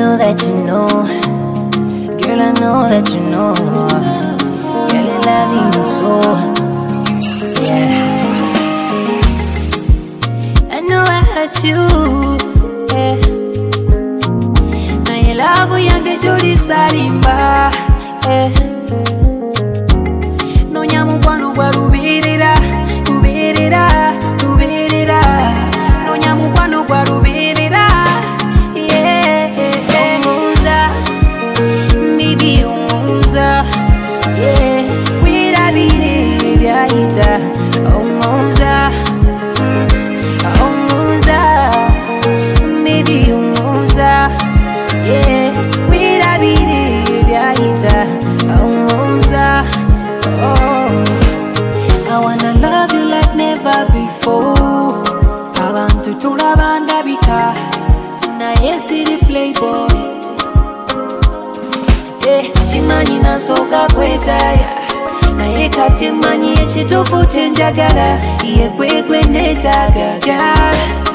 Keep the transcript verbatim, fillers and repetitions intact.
know that you know, girl, I know that you know. Girl, you love me so, yeah. I know I hurt you, yeah. My love, yange jodi sarimba, yeah. No nyamu kwanu kwa rubirira, rubirira, rubirira. No nyamu kwanu kwa rubirira, yeah. Umuza, maybe umuza, yeah. Wira biri vyaita, umuza, umuza, maybe umuza, yeah. Wira biri vyaita, umuza. Oh, I wanna love you like never before. Abantu tulabanda bika na yesi the playboy. Eh, chimanyi nasoka kwetaya na yekati manyi ekitufu kyenjagala ye kwekwe netagaga.